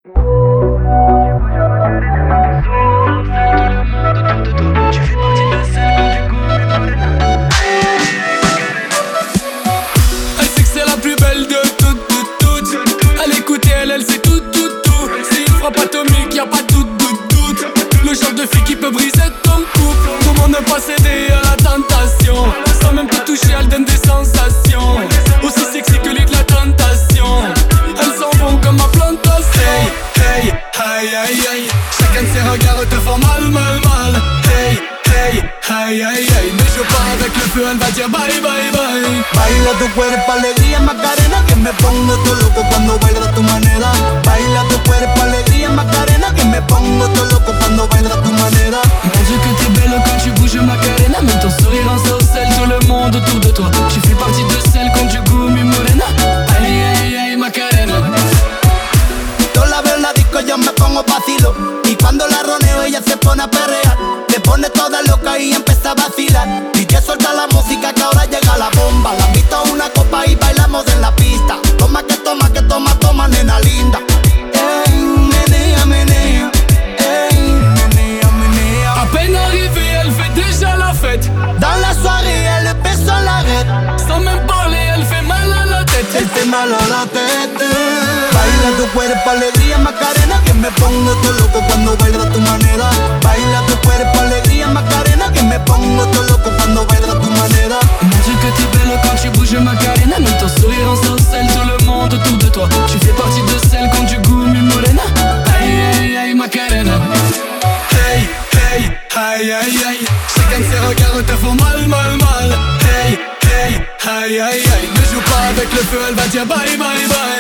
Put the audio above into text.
Elle sait que c'est la plus belle de toutes. À l'écouter, elle sait tout. C'est une frappe atomique, y'a pas de doute. Le genre de fille qui peut briser ton couple. Comment ne pas céder à la tentation? Sans même te toucher, elle donne des sensations. Aussi sexy que l'île de la tentation. Elles s'en vont comme ma plantation. Hey, aïe, aïe, aïe. Chacun de ses regards te font mal. Hey, aïe, aïe, aïe. Mais je pars avec le feu, elle va dire bye, bye, bye. Baila tu cuerpo, alegría, Macarena, que me pongo todo loco cuando bailas a tu manera. Baila tu cuerpo, alegría, Macarena, que me pongo todo loco cuando bailas a tu manera. Mon Dieu que t'es belle quand tu bouges Macarena. Même ton sourire ensorcelle tout le monde autour de toi. Tu fais partie de celles qui ont du goût, mi morena. Aïe, aïe, aïe, Macarena. Yo la veo en la disco, yo me pongo vacilo. Y cuando la roneo ella se pone a perrear. Se pone toda loca y empieza a vacilar. DJ suelta la música que ahora llega la bomba. La invito a una copa y bailamos en la pista. Toma, toma, nena linda. Ey, menea. Ey, menea. À peine arrivée, elle fait déjà la fête. Dans la soirée, elle beso en la red. Sans même parler, elle fait mal à la tête. Elle fait mal a la tête. Baila tu cuerpo, alegría, Macarena, que me pongo todo loco cuando bailas a tu manera. Baila tu cuerpo, alegría, Macarena, que me pongo todo loco cuando bailas a tu manera. Mon Dieu que t'es belle quand tu bouges Macarena. Même ton sourire ensorcelle tout le monde autour de toi. Tu fais partie de celles qui ont du goût, mi morena. Aïe, aïe, aïe, Macarena. Hey, aïe, aïe, aïe. Chacun de ses regards te font mal. Hey, aïe, aïe, aïe. Ne joue pas avec le feu, elle va dire bye, bye, bye.